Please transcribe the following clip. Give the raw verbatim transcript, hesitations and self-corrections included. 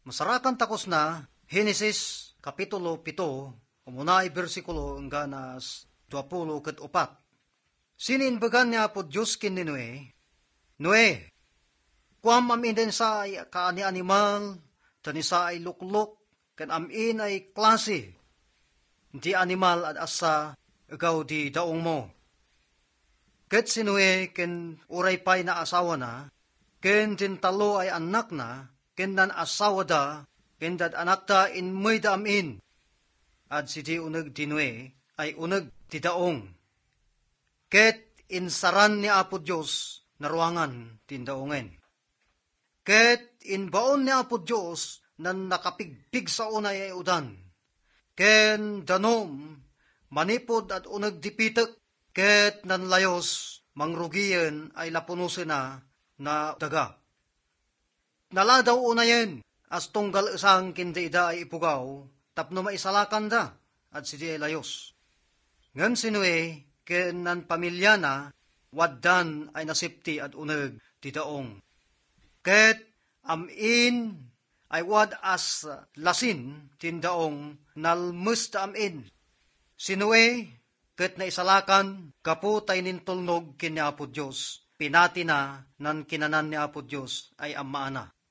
Masarakan takos na, Henesis Kapitulo pito, umunay bersikulo nga nas dwapulo ket upat. Sininbagan niya po Diyos kin ni Noe, Noe, kuam amin din sa ay kaani animal, tani sa ay luklok, kan amin ay klase, di animal at asa, ikaw di daong mo. Ket si Noe, ken uray pay na asawa na, ken tintalo ay anak na, ken nan asawa da, ken dad anak da inmoy da amin. At si di uneg di Noe, ay uneg di daong. Ket insaran ni Apo Diyos, na ruangan tindaongen. Ket inbaon ni Apo Diyos, nan nakapigpig sa unay ay udan. Ken danom, manipod at uneg di pitek, ket nan layos, mangrugiyen ay lapunusin na, na daga. Naladaw unayen, as tunggal isang kindi ida ay ipugaw, tapno maisalakan da, at si di ay layos. Ngan si Noe, ken nan pamilya na, waddan ay nasipti at uneg ti daong. Ket amin ay wad as lasin tindaong nalmus da amin. Si Noe, ket na isalakan, kaputay nintulnog kin ni Apo Diyos, pinati na nan kinanan ni Apo Diyos ay amaana.